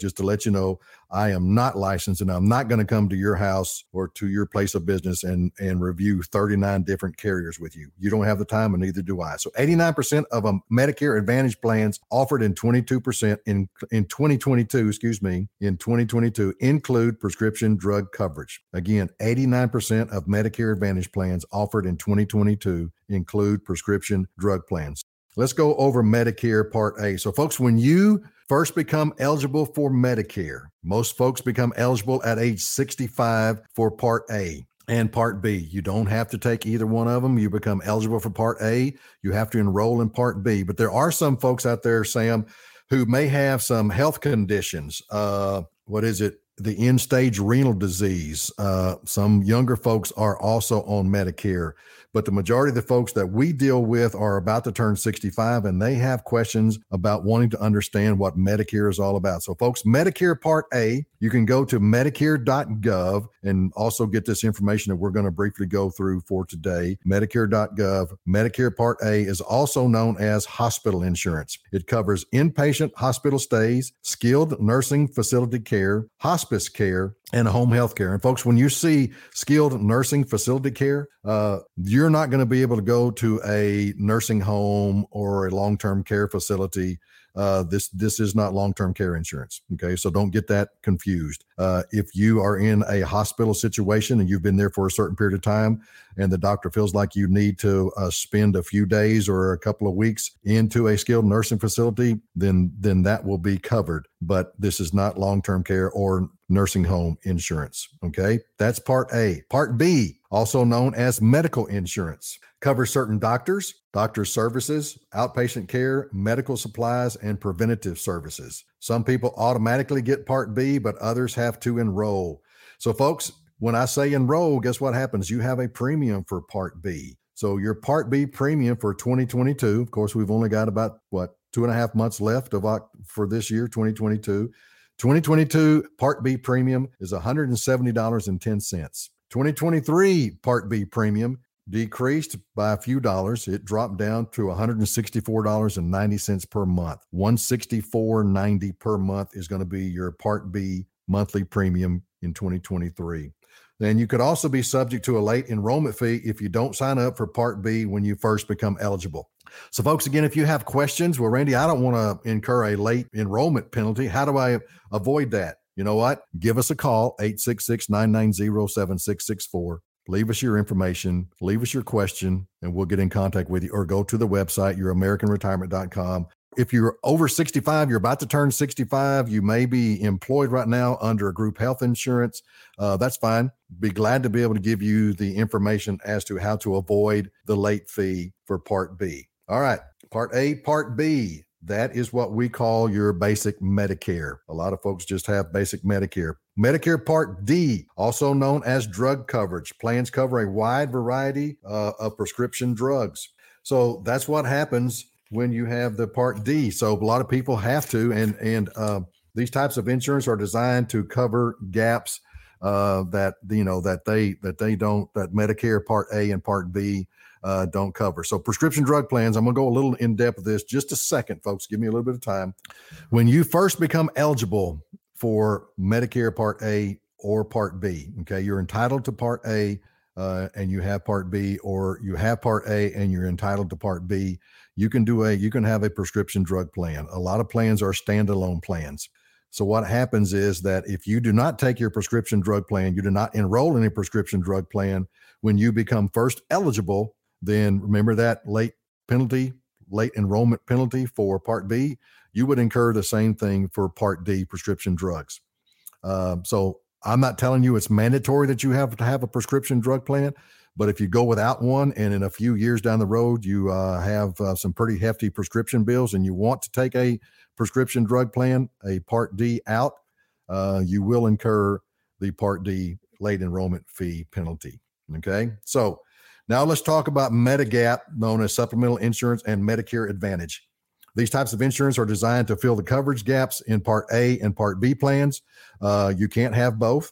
S3: just to let you know, I am not licensed, and I'm not going to come to your house or to your place of business and, and review thirty-nine different carriers with you. You don't have the time, and neither do I. So eighty-nine percent of um, Medicare Advantage plans offered in twenty-two percent in, in twenty twenty-two, excuse me, in twenty twenty-two include prescription drug coverage. Again, eighty-nine percent of Medicare Advantage plans offered in twenty twenty-two include prescription drug plans. Let's go over Medicare Part A. So folks, when you first become eligible for Medicare, most folks become eligible at age sixty-five for Part A and Part B. You don't have to take either one of them. You become eligible for Part A. You have to enroll in Part B. But there are some folks out there, Sam, who may have some health conditions. Uh, what is it? The end-stage renal disease. Uh, some younger folks are also on Medicare, but the majority of the folks that we deal with are about to turn sixty-five, and they have questions about wanting to understand what Medicare is all about. So folks, Medicare Part A, you can go to medicare dot gov and also get this information that we're going to briefly go through for today. medicare dot gov. Medicare Part A is also known as hospital insurance. It covers inpatient hospital stays, skilled nursing facility care, hospital care, and home health care. And folks, when you see skilled nursing facility care, uh, you're not going to be able to go to a nursing home or a long-term care facility. Uh, this this is not long-term care insurance. Okay, so don't get that confused. Uh, if you are in a hospital situation and you've been there for a certain period of time, and the doctor feels like you need to uh, spend a few days or a couple of weeks into a skilled nursing facility, then then that will be covered. But this is not long-term care or nursing home insurance. Okay, that's Part A. Part B, also known as medical insurance, covers certain doctors, doctor services, outpatient care, medical supplies, and preventative services. Some people automatically get Part B, but others have to enroll. So folks, when I say enroll, guess what happens? You have a premium for Part B. So your Part B premium for twenty twenty-two, of course, we've only got about, what, two and a half months left of for this year, twenty twenty-two. twenty twenty-two Part B premium is one hundred seventy dollars and ten cents. twenty twenty-three Part B premium decreased by a few dollars. It dropped down to one hundred sixty-four dollars and ninety cents per month. one hundred sixty-four dollars and ninety cents per month is going to be your Part B monthly premium in twenty twenty-three. Then you could also be subject to a late enrollment fee if you don't sign up for Part B when you first become eligible. So folks, again, if you have questions, well, Randy, I don't want to incur a late enrollment penalty. How do I avoid that? You know what? Give us a call, eight six six, nine nine zero, seven six six four. Leave us your information, leave us your question, and we'll get in contact with you, or go to the website, your american retirement dot com. If you're over sixty-five, you're about to turn sixty-five, you may be employed right now under a group health insurance. Uh, that's fine. Be glad to be able to give you the information as to how to avoid the late fee for Part B. All right, Part A, Part B. That is what we call your basic Medicare. A lot of folks just have basic Medicare. Medicare Part D, also known as drug coverage. Plans cover a wide variety uh, of prescription drugs. So that's what happens when you have the Part D. So a lot of people have to, and and uh, these types of insurance are designed to cover gaps uh, that you know that they that they don't that Medicare Part A and Part B uh, don't cover. So prescription drug plans. I'm going to go a little in depth with this. Just a second, folks. Give me a little bit of time. When you first become eligible for Medicare Part A or Part B, okay, you're entitled to Part A uh, and you have Part B, or you have Part A and you're entitled to Part B. You can do a, you can have a prescription drug plan. A lot of plans are standalone plans. So what happens is that if you do not take your prescription drug plan, you do not enroll in a prescription drug plan, when you become first eligible, then remember that late penalty, late enrollment penalty for Part B, you would incur the same thing for Part D prescription drugs. Um, so I'm not telling you it's mandatory that you have to have a prescription drug plan, but if you go without one and in a few years down the road, you uh, have uh, some pretty hefty prescription bills and you want to take a prescription drug plan, a Part D out, uh, you will incur the Part D late enrollment fee penalty. Okay. So now let's talk about Medigap, known as supplemental insurance, and Medicare Advantage. These types of insurance are designed to fill the coverage gaps in Part A and Part B plans. Uh, you can't have both.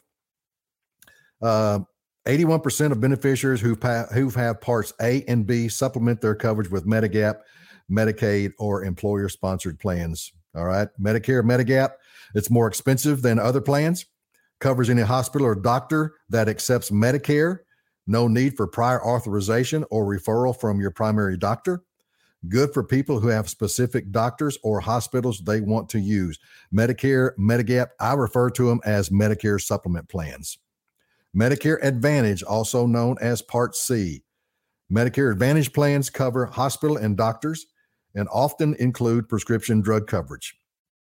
S3: Uh, eighty-one percent of beneficiaries who who have Parts A and B supplement their coverage with Medigap, Medicaid, or employer-sponsored plans. All right. Medicare, Medigap, it's more expensive than other plans. Covers any hospital or doctor that accepts Medicare. No need for prior authorization or referral from your primary doctor. Good for people who have specific doctors or hospitals they want to use. Medicare, Medigap, I refer to them as Medicare supplement plans. Medicare Advantage, also known as Part C. Medicare Advantage plans cover hospital and doctors and often include prescription drug coverage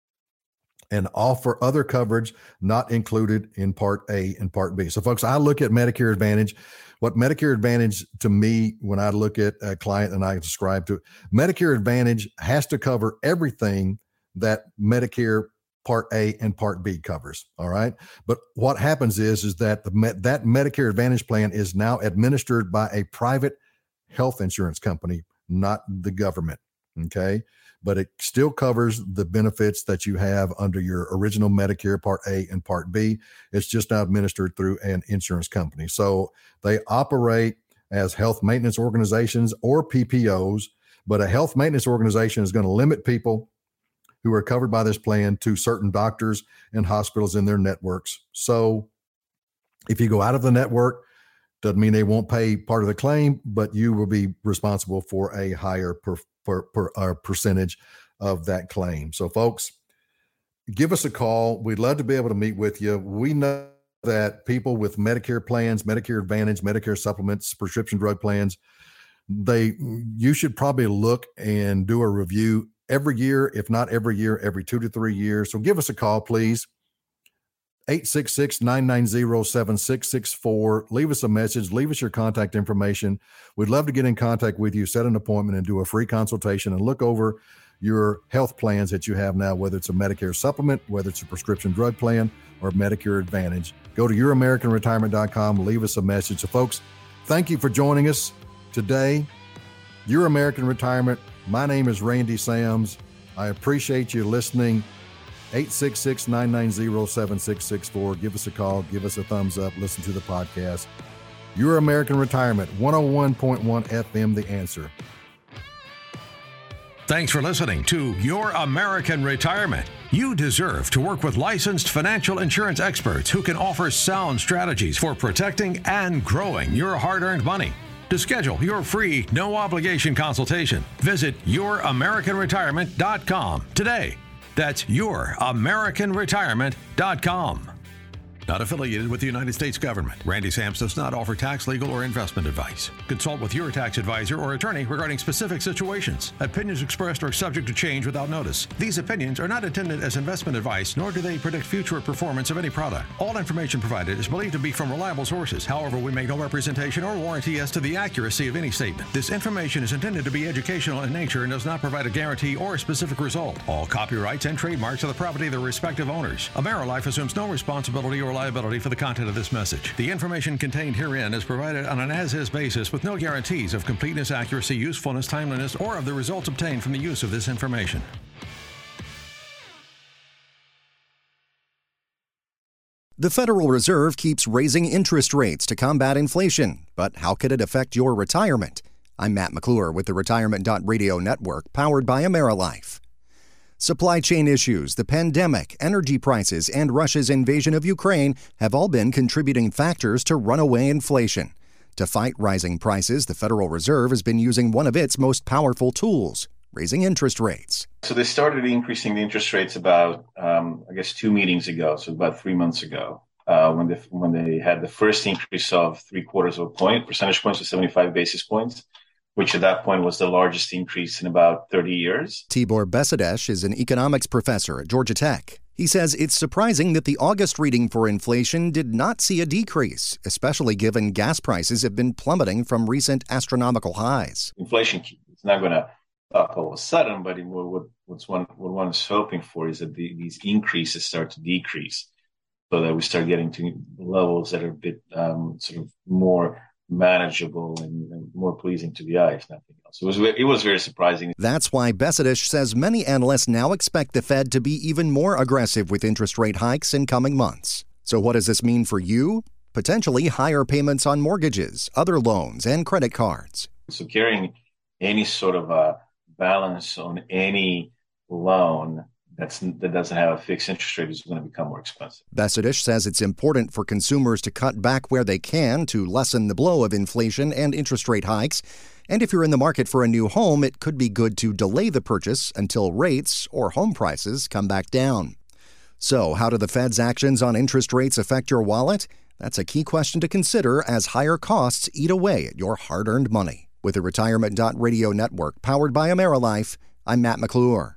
S3: and offer other coverage not included in Part A and Part B. So, folks, I look at Medicare Advantage. What Medicare Advantage to me, when I look at a client and I describe to it, Medicare Advantage has to cover everything that Medicare Part A and Part B covers. All right. But what happens is, is that the that Medicare Advantage plan is now administered by a private health insurance company, not the government. Okay. But it still covers the benefits that you have under your original Medicare Part A and Part B. It's just now administered through an insurance company. So they operate as health maintenance organizations or P P Os, but a health maintenance organization is going to limit people who are covered by this plan to certain doctors and hospitals in their networks. So if you go out of the network, doesn't mean they won't pay part of the claim, but you will be responsible for a higher per, per, per, uh, percentage of that claim. So, folks, give us a call. We'd love to be able to meet with you. We know that people with Medicare plans, Medicare Advantage, Medicare supplements, prescription drug plans, they you should probably look and do a review every year, if not every year, every two to three years. So give us a call, please. eight six six, nine nine zero, seven six six four. Leave us a message. Leave us your contact information. We'd love to get in contact with you, set an appointment, and do a free consultation and look over your health plans that you have now, whether it's a Medicare supplement, whether it's a prescription drug plan, or Medicare Advantage. Go to your american retirement dot com. Leave us a message. So, folks, thank you for joining us today. Your American Retirement. My name is Randy Sams. I appreciate you listening. eight six six, nine nine zero, seven six six four. Give us a call. Give us a thumbs up. Listen to the podcast. Your American Retirement, one oh one point one F M, The Answer.
S2: Thanks for listening to Your American Retirement. You deserve to work with licensed financial insurance experts who can offer sound strategies for protecting and growing your hard-earned money. To schedule your free, no-obligation consultation, visit your american retirement dot com today. That's your american retirement dot com. Not affiliated with the United States government. Randy Sams does not offer tax, legal, or investment advice. Consult with your tax advisor or attorney regarding specific situations. Opinions expressed are subject to change without notice. These opinions are not intended as investment advice, nor do they predict future performance of any product. All information provided is believed to be from reliable sources. However, we make no representation or warranty as to the accuracy of any statement. This information is intended to be educational in nature and does not provide a guarantee or a specific result. All copyrights and trademarks are the property of their respective owners. AmeriLife assumes no responsibility or liability for the content of this message. The information contained herein is provided on an as-is basis with no guarantees of completeness, accuracy, usefulness, timeliness, or of the results obtained from the use of this information.
S1: The Federal Reserve keeps raising interest rates to combat inflation, but how could it affect your retirement? I'm Matt McClure with the Retirement Radio Network, powered by AmeriLife. Supply chain issues, the pandemic, energy prices, and Russia's invasion of Ukraine have all been contributing factors to runaway inflation. To fight rising prices, the Federal Reserve has been using one of its most powerful tools, raising interest rates.
S7: So they started increasing the interest rates about, um, I guess, two meetings ago, so about three months ago, uh, when, they, when they had the first increase of three quarters of a point, percentage points to seventy-five basis points, which at that point was the largest increase in about thirty years.
S1: Tibor Besedesh is an economics professor at Georgia Tech. He says it's surprising that the August reading for inflation did not see a decrease, especially given gas prices have been plummeting from recent astronomical highs.
S7: Inflation is not going to up all of a sudden, but what, what's one, what one is hoping for is that the, these increases start to decrease so that we start getting to levels that are a bit um, sort of more manageable and, and more pleasing to the eye, if nothing else. It was it was very surprising.
S1: That's why Besedesh says many analysts now expect the Fed to be even more aggressive with interest rate hikes in coming months. So what does this mean for you? Potentially higher payments on mortgages, other loans, and credit cards.
S7: So carrying any sort of a balance on any loan that's that doesn't have a fixed interest rate is going to become more expensive.
S1: Bessadish says it's important for consumers to cut back where they can to lessen the blow of inflation and interest rate hikes. And if you're in the market for a new home, it could be good to delay the purchase until rates or home prices come back down. So, how do the Fed's actions on interest rates affect your wallet? That's a key question to consider as higher costs eat away at your hard-earned money. With the Retirement dot Radio network powered by AmeriLife, I'm Matt McClure.